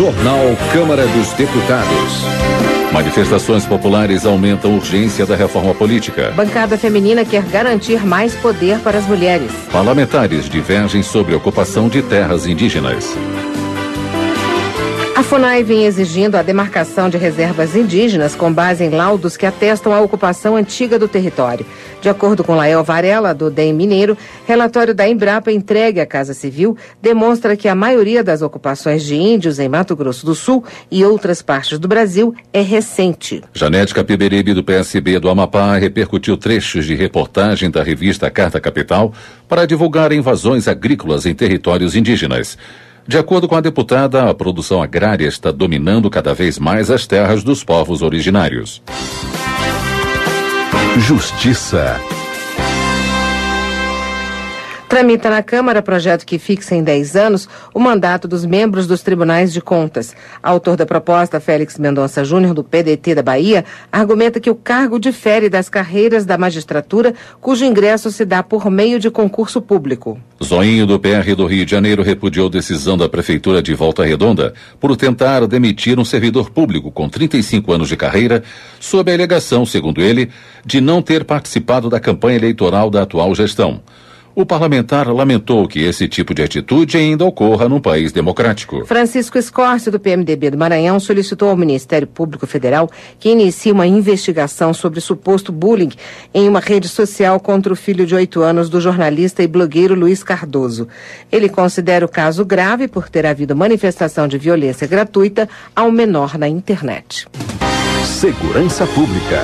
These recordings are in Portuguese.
Jornal Câmara dos Deputados. Manifestações populares aumentam a urgência da reforma política. Bancada feminina quer garantir mais poder para as mulheres. Parlamentares divergem sobre a ocupação de terras indígenas. A FUNAI vem exigindo a demarcação de reservas indígenas com base em laudos que atestam a ocupação antiga do território. De acordo com Lael Varela, do DEM Mineiro, relatório da Embrapa entregue à Casa Civil demonstra que a maioria das ocupações de índios em Mato Grosso do Sul e outras partes do Brasil é recente. Janete Capiberibe, do PSB do Amapá, repercutiu trechos de reportagem da revista Carta Capital para divulgar invasões agrícolas em territórios indígenas. De acordo com a deputada, a produção agrária está dominando cada vez mais as terras dos povos originários. Justiça. Tramita na Câmara projeto que fixa em 10 anos o mandato dos membros dos tribunais de contas. Autor da proposta, Félix Mendonça Júnior, do PDT da Bahia, argumenta que o cargo difere das carreiras da magistratura, cujo ingresso se dá por meio de concurso público. Zoinho, do PR do Rio de Janeiro, repudiou decisão da Prefeitura de Volta Redonda por tentar demitir um servidor público com 35 anos de carreira, sob a alegação, segundo ele, de não ter participado da campanha eleitoral da atual gestão. O parlamentar lamentou que esse tipo de atitude ainda ocorra num país democrático. Francisco Escorce, do PMDB do Maranhão, solicitou ao Ministério Público Federal que inicie uma investigação sobre suposto bullying em uma rede social contra o filho de 8 anos do jornalista e blogueiro Luiz Cardoso. Ele considera o caso grave por ter havido manifestação de violência gratuita a um menor na internet. Segurança Pública.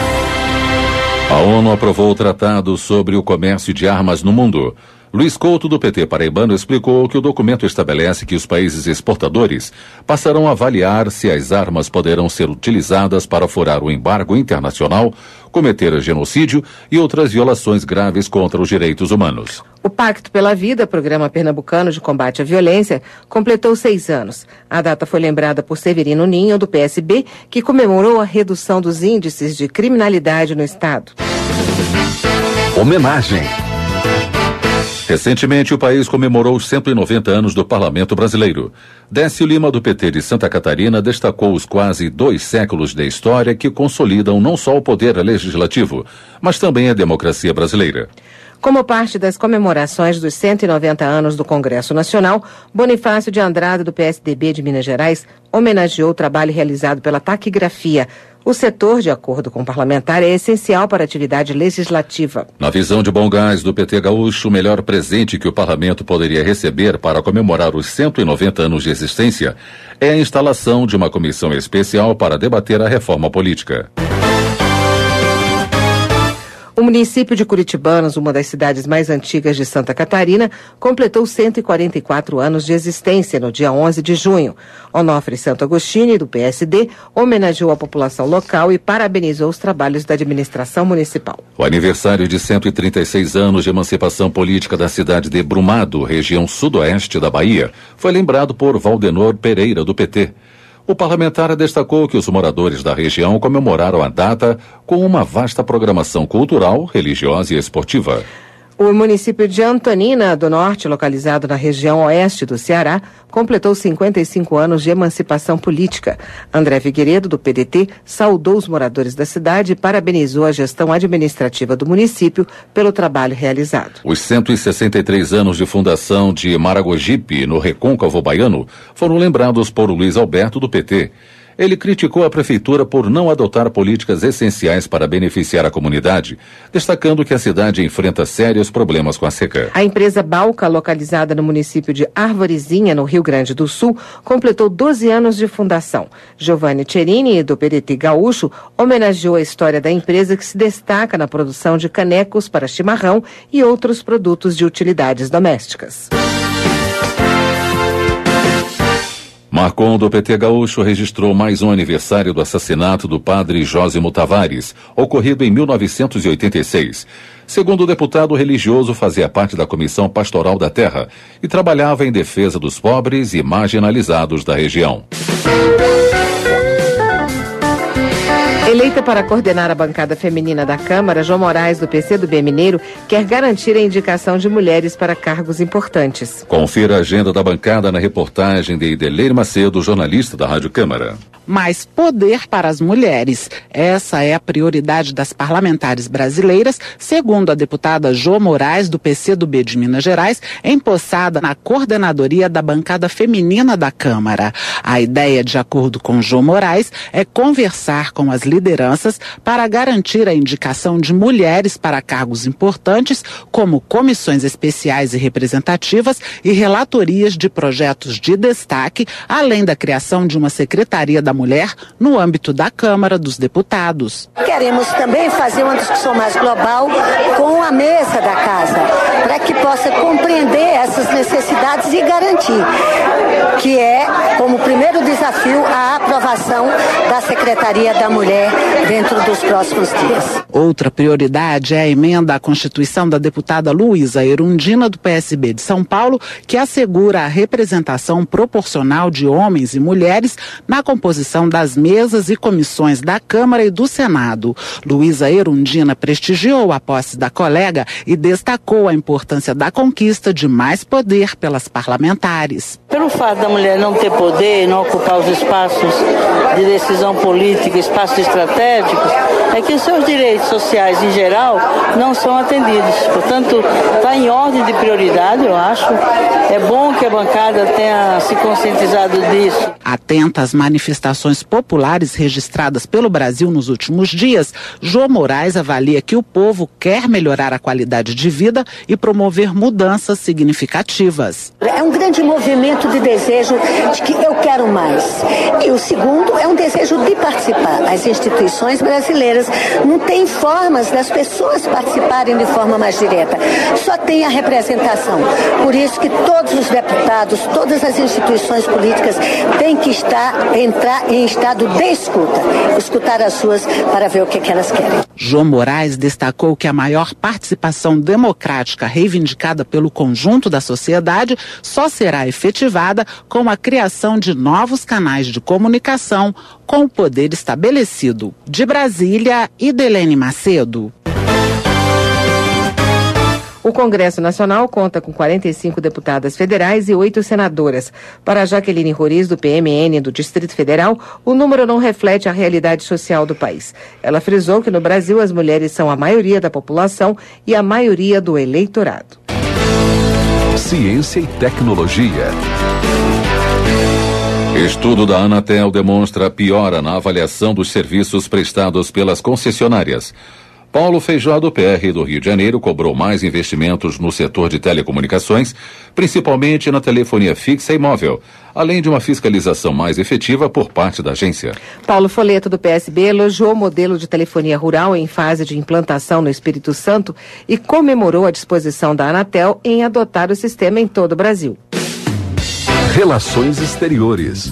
A ONU aprovou o tratado sobre o comércio de armas no mundo. Luiz Couto, do PT paraibano, explicou que o documento estabelece que os países exportadores passarão a avaliar se as armas poderão ser utilizadas para furar o embargo internacional, cometer genocídio e outras violações graves contra os direitos humanos. O Pacto pela Vida, programa pernambucano de combate à violência, completou 6 anos. A data foi lembrada por Severino Ninho, do PSB, que comemorou a redução dos índices de criminalidade no estado. Homenagem. Recentemente, o país comemorou os 190 anos do Parlamento Brasileiro. Décio Lima, do PT de Santa Catarina, destacou os quase 2 séculos de história que consolidam não só o poder legislativo, mas também a democracia brasileira. Como parte das comemorações dos 190 anos do Congresso Nacional, Bonifácio de Andrade, do PSDB de Minas Gerais, homenageou o trabalho realizado pela taquigrafia. O setor, de acordo com o parlamentar, é essencial para a atividade legislativa. Na visão de Bom Gás, do PT gaúcho, o melhor presente que o parlamento poderia receber para comemorar os 190 anos de existência é a instalação de uma comissão especial para debater a reforma política. O município de Curitibanos, uma das cidades mais antigas de Santa Catarina, completou 144 anos de existência no dia 11 de junho. Onofre Santo Agostinho, do PSD, homenageou a população local e parabenizou os trabalhos da administração municipal. O aniversário de 136 anos de emancipação política da cidade de Brumado, região sudoeste da Bahia, foi lembrado por Valdenor Pereira, do PT. O parlamentar destacou que os moradores da região comemoraram a data com uma vasta programação cultural, religiosa e esportiva. O município de Antonina do Norte, localizado na região oeste do Ceará, completou 55 anos de emancipação política. André Figueiredo, do PDT, saudou os moradores da cidade e parabenizou a gestão administrativa do município pelo trabalho realizado. Os 163 anos de fundação de Maragogipe, no Recôncavo Baiano, foram lembrados por Luiz Alberto, do PT. Ele criticou a prefeitura por não adotar políticas essenciais para beneficiar a comunidade, destacando que a cidade enfrenta sérios problemas com a seca. A empresa Balca, localizada no município de Arvorezinha, no Rio Grande do Sul, completou 12 anos de fundação. Giovanni Cerini, do PDT gaúcho, homenageou a história da empresa, que se destaca na produção de canecos para chimarrão e outros produtos de utilidades domésticas. Marcon, do PT gaúcho, registrou mais um aniversário do assassinato do padre Jósimo Tavares, ocorrido em 1986. Segundo o deputado, o religioso fazia parte da Comissão Pastoral da Terra e trabalhava em defesa dos pobres e marginalizados da região. Eleita para coordenar a bancada feminina da Câmara, João Moraes, do PCdoB Mineiro, quer garantir a indicação de mulheres para cargos importantes. Confira a agenda da bancada na reportagem de Ideleir Macedo, jornalista da Rádio Câmara. Mais poder para as mulheres. Essa é a prioridade das parlamentares brasileiras, segundo a deputada João Moraes, do PCdoB de Minas Gerais, empossada na coordenadoria da bancada feminina da Câmara. A ideia, de acordo com João Moraes, é conversar com as lideranças para garantir a indicação de mulheres para cargos importantes, como comissões especiais e representativas e relatorias de projetos de destaque, além da criação de uma secretaria da mulher no âmbito da Câmara dos Deputados. Queremos também fazer uma discussão mais global com a mesa da casa, para que possa compreender essas necessidades e garantir que é, como primeiro desafio, a aprovação da Secretaria da Mulher dentro dos próximos dias. Outra prioridade é a emenda à Constituição da deputada Luísa Erundina, do PSB de São Paulo, que assegura a representação proporcional de homens e mulheres na composição das mesas e comissões da Câmara e do Senado. Luísa Erundina prestigiou a posse da colega e destacou a importância da conquista de mais poder pelas parlamentares. Pelo fato da mulher não ter poder, não ocupar os espaços de decisão política, espaços estratégicos, é que os seus direitos sociais em geral não são atendidos. Portanto, está em ordem de prioridade, eu acho. É bom que a bancada tenha se conscientizado disso. Atenta às manifestações populares registradas pelo Brasil nos últimos dias, João Moraes avalia que o povo quer melhorar a qualidade de vida e promover mudanças significativas. É um grande movimento de desejo de que eu quero mais. E o segundo é um desejo de participar. As instituições brasileiras não têm formas das pessoas participarem de forma mais direta. Só tem a representação. Por isso que todos os deputados, todas as instituições políticas têm que entrar em estado de escutar as suas para ver o que elas querem. João Moraes destacou que a maior participação democrática reivindicada pelo conjunto da sociedade só será efetivada com a criação de novos canais de comunicação com o poder estabelecido. De Brasília, Ideleir Macedo. O Congresso Nacional conta com 45 deputadas federais e 8 senadoras. Para Jaqueline Roriz, do PMN do Distrito Federal, o número não reflete a realidade social do país. Ela frisou que no Brasil as mulheres são a maioria da população e a maioria do eleitorado. Ciência e tecnologia. Estudo da Anatel demonstra piora na avaliação dos serviços prestados pelas concessionárias. Paulo Feijó, do PR do Rio de Janeiro, cobrou mais investimentos no setor de telecomunicações, principalmente na telefonia fixa e móvel, além de uma fiscalização mais efetiva por parte da agência. Paulo Folleto, do PSB, elogiou o modelo de telefonia rural em fase de implantação no Espírito Santo e comemorou a disposição da Anatel em adotar o sistema em todo o Brasil. Relações exteriores.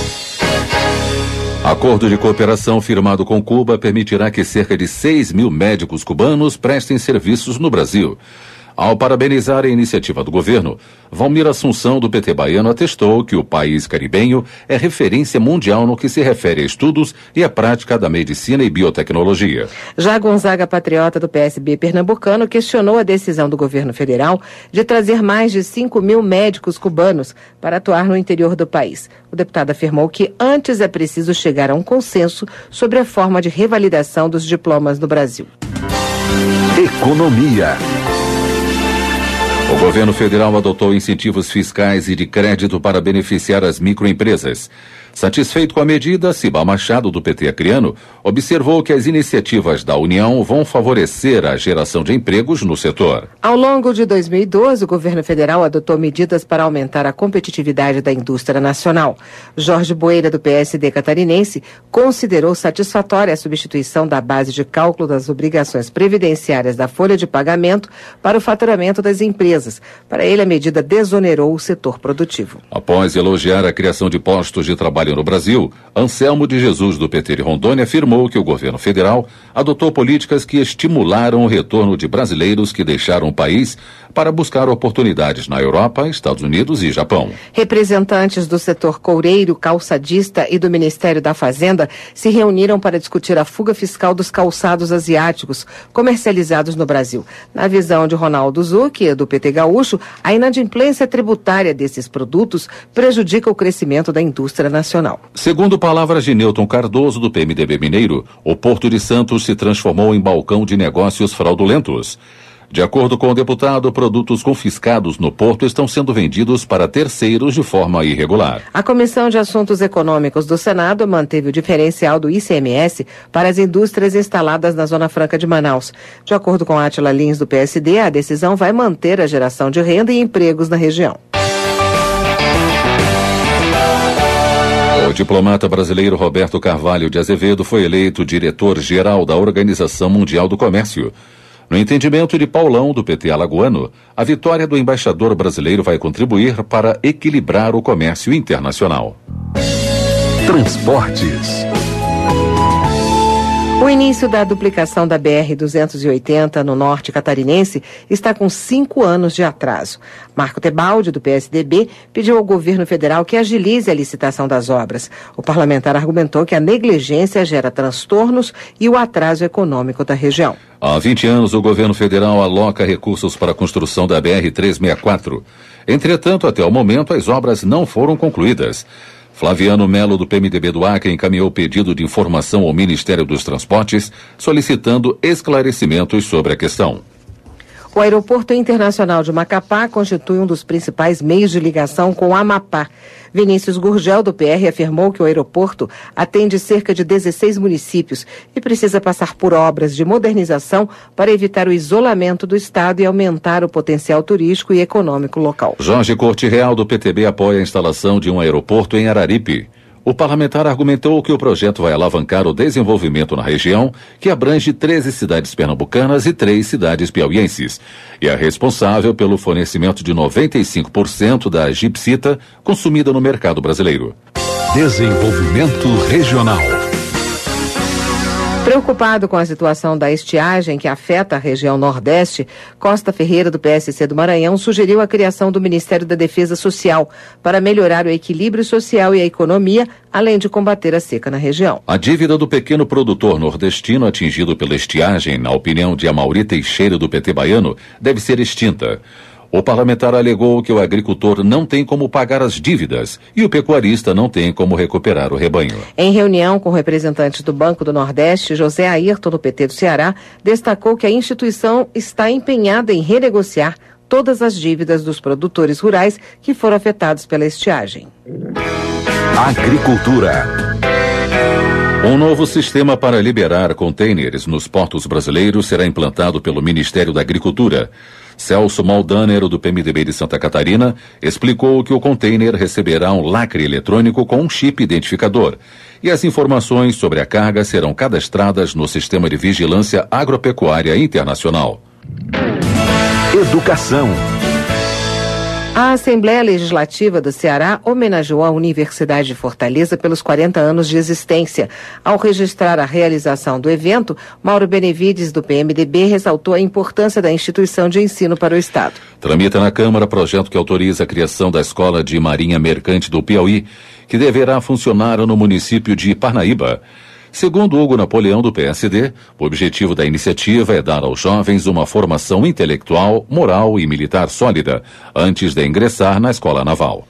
Acordo de cooperação firmado com Cuba permitirá que cerca de 6 mil médicos cubanos prestem serviços no Brasil. Ao parabenizar a iniciativa do governo, Valmir Assunção, do PT baiano, atestou que o país caribenho é referência mundial no que se refere a estudos e à prática da medicina e biotecnologia. Já Gonzaga Patriota, do PSB pernambucano, questionou a decisão do governo federal de trazer mais de 5 mil médicos cubanos para atuar no interior do país. O deputado afirmou que antes é preciso chegar a um consenso sobre a forma de revalidação dos diplomas no Brasil. Economia. O governo federal adotou incentivos fiscais e de crédito para beneficiar as microempresas. Satisfeito com a medida, Ciba Machado, do PT acreano, observou que as iniciativas da União vão favorecer a geração de empregos no setor. Ao longo de 2012, o governo federal adotou medidas para aumentar a competitividade da indústria nacional. Jorge Boeira, do PSD catarinense, considerou satisfatória a substituição da base de cálculo das obrigações previdenciárias da folha de pagamento para o faturamento das empresas. Para ele, a medida desonerou o setor produtivo. Após elogiar a criação de postos de trabalho Trabalho no Brasil, Anselmo de Jesus, do PT de Rondônia, afirmou que o governo federal adotou políticas que estimularam o retorno de brasileiros que deixaram o país para buscar oportunidades na Europa, Estados Unidos e Japão. Representantes do setor coureiro, calçadista e do Ministério da Fazenda se reuniram para discutir a fuga fiscal dos calçados asiáticos comercializados no Brasil. Na visão de Ronaldo Zucchi, do PT gaúcho, a inadimplência tributária desses produtos prejudica o crescimento da indústria nacional. Segundo palavras de Newton Cardoso, do PMDB mineiro, o Porto de Santos se transformou em balcão de negócios fraudulentos. De acordo com o deputado, produtos confiscados no porto estão sendo vendidos para terceiros de forma irregular. A Comissão de Assuntos Econômicos do Senado manteve o diferencial do ICMS para as indústrias instaladas na Zona Franca de Manaus. De acordo com Átila Lins, do PSD, a decisão vai manter a geração de renda e empregos na região. O diplomata brasileiro Roberto Carvalho de Azevedo foi eleito diretor-geral da Organização Mundial do Comércio. No entendimento de Paulão, do PT alagoano, a vitória do embaixador brasileiro vai contribuir para equilibrar o comércio internacional. Transportes. O início da duplicação da BR-280 no norte catarinense está com 5 anos de atraso. Marco Tebaldi, do PSDB, pediu ao governo federal que agilize a licitação das obras. O parlamentar argumentou que a negligência gera transtornos e o atraso econômico da região. Há 20 anos, o governo federal aloca recursos para a construção da BR-364. Entretanto, até o momento, as obras não foram concluídas. Flaviano Melo, do PMDB do Acre, encaminhou pedido de informação ao Ministério dos Transportes, solicitando esclarecimentos sobre a questão. O Aeroporto Internacional de Macapá constitui um dos principais meios de ligação com o Amapá. Vinícius Gurgel, do PR, afirmou que o aeroporto atende cerca de 16 municípios e precisa passar por obras de modernização para evitar o isolamento do estado e aumentar o potencial turístico e econômico local. Jorge Corte Real, do PTB, apoia a instalação de um aeroporto em Araripe. O parlamentar argumentou que o projeto vai alavancar o desenvolvimento na região, que abrange 13 cidades pernambucanas e 3 cidades piauienses, e é responsável pelo fornecimento de 95% da gipsita consumida no mercado brasileiro. Desenvolvimento regional. Preocupado com a situação da estiagem que afeta a região Nordeste, Costa Ferreira, do PSC do Maranhão, sugeriu a criação do Ministério da Defesa Social para melhorar o equilíbrio social e a economia, além de combater a seca na região. A dívida do pequeno produtor nordestino atingido pela estiagem, na opinião de Amaury Teixeira, do PT baiano, deve ser extinta. O parlamentar alegou que o agricultor não tem como pagar as dívidas e o pecuarista não tem como recuperar o rebanho. Em reunião com representantes do Banco do Nordeste, José Ayrton, do PT do Ceará, destacou que a instituição está empenhada em renegociar todas as dívidas dos produtores rurais que foram afetados pela estiagem. Agricultura. Um novo sistema para liberar contêineres nos portos brasileiros será implantado pelo Ministério da Agricultura. Celso Maldaner, do PMDB de Santa Catarina, explicou que o contêiner receberá um lacre eletrônico com um chip identificador e as informações sobre a carga serão cadastradas no Sistema de Vigilância Agropecuária Internacional. Educação. A Assembleia Legislativa do Ceará homenageou a Universidade de Fortaleza pelos 40 anos de existência. Ao registrar a realização do evento, Mauro Benevides, do PMDB, ressaltou a importância da instituição de ensino para o Estado. Tramita na Câmara projeto que autoriza a criação da Escola de Marinha Mercante do Piauí, que deverá funcionar no município de Parnaíba. Segundo Hugo Napoleão, do PSD, o objetivo da iniciativa é dar aos jovens uma formação intelectual, moral e militar sólida, antes de ingressar na escola naval.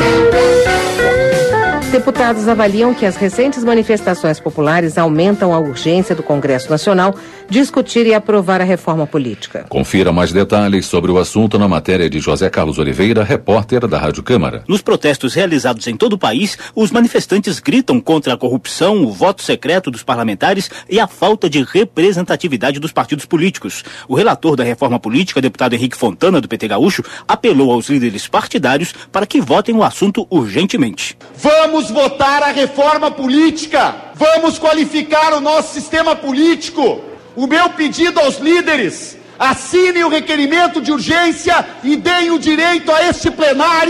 Deputados avaliam que as recentes manifestações populares aumentam a urgência do Congresso Nacional discutir e aprovar a reforma política. Confira mais detalhes sobre o assunto na matéria de José Carlos Oliveira, repórter da Rádio Câmara. Nos protestos realizados em todo o país, os manifestantes gritam contra a corrupção, o voto secreto dos parlamentares e a falta de representatividade dos partidos políticos. O relator da reforma política, deputado Henrique Fontana, do PT Gaúcho, apelou aos líderes partidários para que votem o assunto urgentemente. Vamos votar a reforma política! Vamos qualificar o nosso sistema político! O meu pedido aos líderes: assinem o requerimento de urgência e deem o direito a este plenário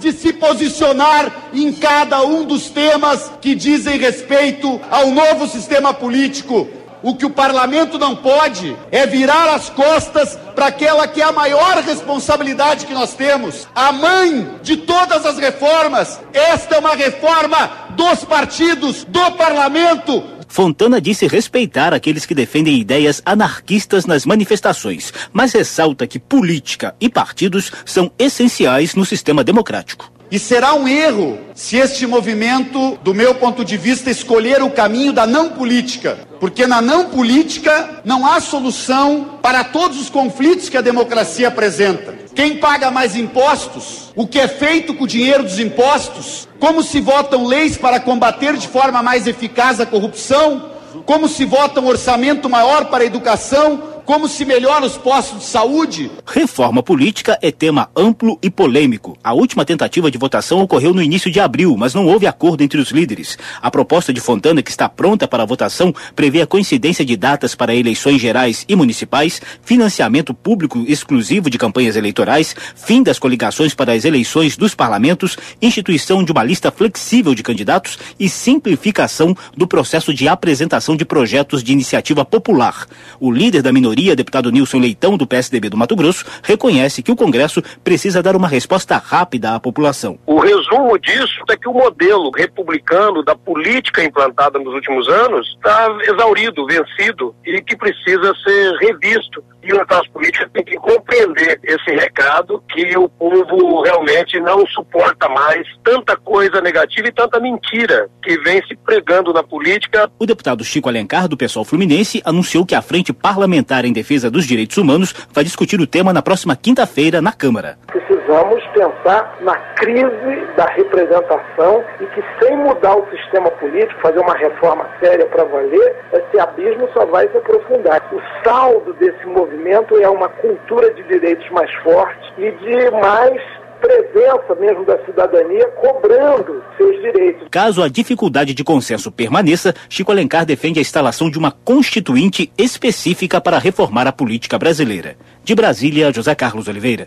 de se posicionar em cada um dos temas que dizem respeito ao novo sistema político. O que o parlamento não pode é virar as costas para aquela que é a maior responsabilidade que nós temos, a mãe de todas as reformas. Esta é uma reforma dos partidos, do parlamento. Fontana disse respeitar aqueles que defendem ideias anarquistas nas manifestações, mas ressalta que política e partidos são essenciais no sistema democrático. E será um erro se este movimento, do meu ponto de vista, escolher o caminho da não política. Porque na não política não há solução para todos os conflitos que a democracia apresenta. Quem paga mais impostos? O que é feito com o dinheiro dos impostos? Como se votam leis para combater de forma mais eficaz a corrupção? Como se vota um orçamento maior para a educação? Como se melhora os postos de saúde? Reforma política é tema amplo e polêmico. A última tentativa de votação ocorreu no início de abril, mas não houve acordo entre os líderes. A proposta de Fontana, que está pronta para a votação, prevê a coincidência de datas para eleições gerais e municipais, financiamento público exclusivo de campanhas eleitorais, fim das coligações para as eleições dos parlamentos, instituição de uma lista flexível de candidatos e simplificação do processo de apresentação de projetos de iniciativa popular. O líder da minoria, deputado Nilson Leitão, do PSDB do Mato Grosso, reconhece que o Congresso precisa dar uma resposta rápida à população. O resumo disso é que o modelo republicano da política implantada nos últimos anos está exaurido, vencido e que precisa ser revisto. E a classe política tem que compreender esse recado, que o povo realmente não suporta mais tanta coisa negativa e tanta mentira que vem se pregando na política. O deputado Chico Alencar, do PSOL Fluminense, anunciou que a Frente Parlamentar em Defesa dos Direitos Humanos vai discutir o tema na próxima quinta-feira na Câmara. Precisamos pensar na crise da representação e que, sem mudar o sistema político, fazer uma reforma séria para valer, esse abismo só vai se aprofundar. O saldo desse movimento é uma cultura de direitos mais forte e de mais presença mesmo da cidadania cobrando seus direitos. Caso a dificuldade de consenso permaneça, Chico Alencar defende a instalação de uma constituinte específica para reformar a política brasileira. De Brasília, José Carlos Oliveira.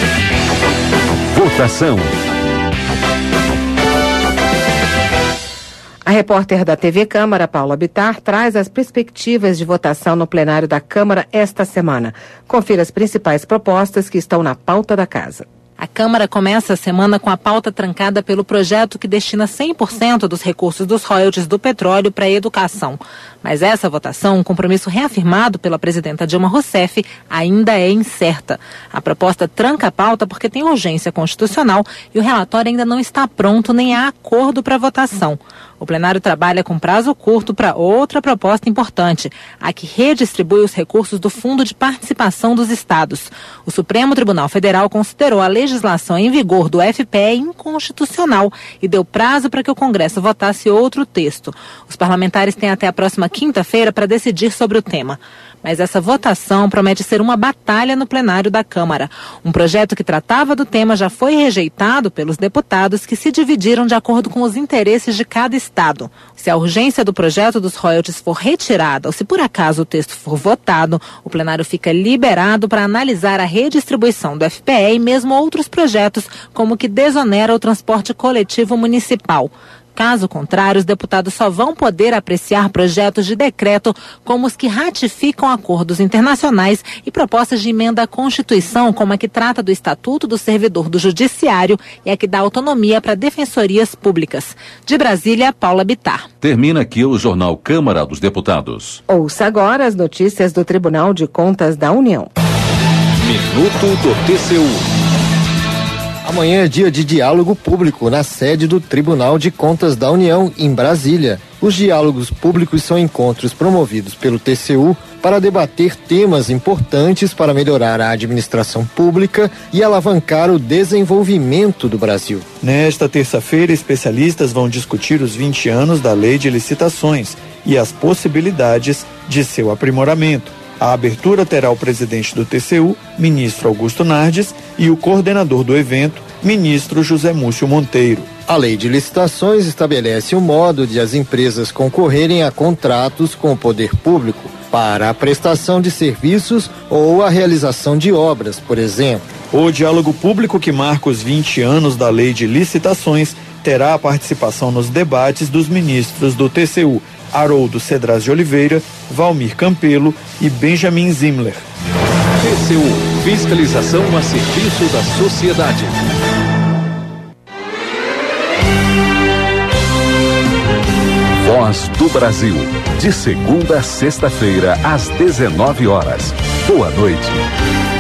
Votação. A repórter da TV Câmara, Paula Bittar, traz as perspectivas de votação no plenário da Câmara esta semana. Confira as principais propostas que estão na pauta da casa. A Câmara começa a semana com a pauta trancada pelo projeto que destina 100% dos recursos dos royalties do petróleo para a educação. Mas essa votação, um compromisso reafirmado pela presidenta Dilma Rousseff, ainda é incerta. A proposta tranca a pauta porque tem urgência constitucional e o relatório ainda não está pronto nem há acordo para votação. O plenário trabalha com prazo curto para outra proposta importante, a que redistribui os recursos do Fundo de Participação dos Estados. O Supremo Tribunal Federal considerou a legislação em vigor do FPE inconstitucional e deu prazo para que o Congresso votasse outro texto. Os parlamentares têm até a próxima quinta-feira para decidir sobre o tema. Mas essa votação promete ser uma batalha no plenário da Câmara. Um projeto que tratava do tema já foi rejeitado pelos deputados, que se dividiram de acordo com os interesses de cada estado. Se a urgência do projeto dos royalties for retirada ou se por acaso o texto for votado, o plenário fica liberado para analisar a redistribuição do FPE e mesmo outros projetos, como o que desonera o transporte coletivo municipal. Caso contrário, os deputados só vão poder apreciar projetos de decreto como os que ratificam acordos internacionais e propostas de emenda à Constituição, como a que trata do Estatuto do Servidor do Judiciário e a que dá autonomia para defensorias públicas. De Brasília, Paula Bittar. Termina aqui o Jornal Câmara dos Deputados. Ouça agora as notícias do Tribunal de Contas da União. Minuto do TCU. Amanhã é dia de diálogo público na sede do Tribunal de Contas da União, em Brasília. Os diálogos públicos são encontros promovidos pelo TCU para debater temas importantes para melhorar a administração pública e alavancar o desenvolvimento do Brasil. Nesta terça-feira, especialistas vão discutir os 20 anos da Lei de Licitações e as possibilidades de seu aprimoramento. A abertura terá o presidente do TCU, ministro Augusto Nardes, e o coordenador do evento, ministro José Múcio Monteiro. A Lei de Licitações estabelece o modo de as empresas concorrerem a contratos com o poder público para a prestação de serviços ou a realização de obras, por exemplo. O diálogo público, que marca os 20 anos da Lei de Licitações, terá a participação nos debates dos ministros do TCU, Haroldo Cedras de Oliveira, Valmir Campelo e Benjamin Zimler. TCU, fiscalização a serviço da sociedade. Voz do Brasil, de segunda a sexta-feira, às 19 horas. Boa noite.